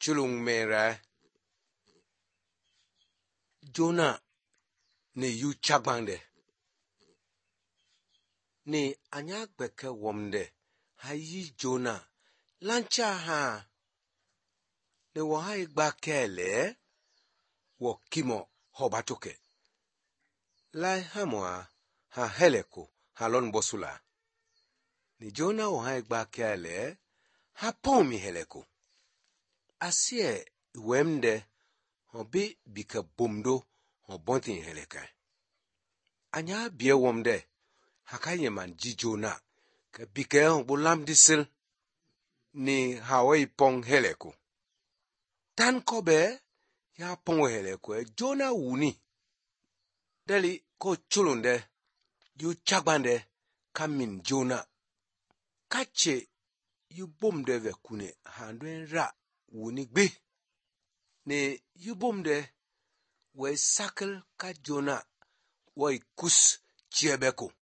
chulung mera Jonah ne yu chagbande ne anya gbeke womde hayi Jonah lancha ha ne wo ha igba kele wo kimo hobatoke lai hamwa ha heleko halon bosula ni Jonah wo ha igba kele ha pomi heleko asie wemde hobi bika bomdo hobontin heleka anya bie womde hakayeman ji Jonah ka bika bulam disil ni hawai pong heleko tan kobe ya pong heleko Jonah wuni dali ko chulunde yu chagbande kamin Jonah kache yu bomde ve kune handwen ra wuni gbe ne yu bomde we sakal ka Jonah we kus chiebeko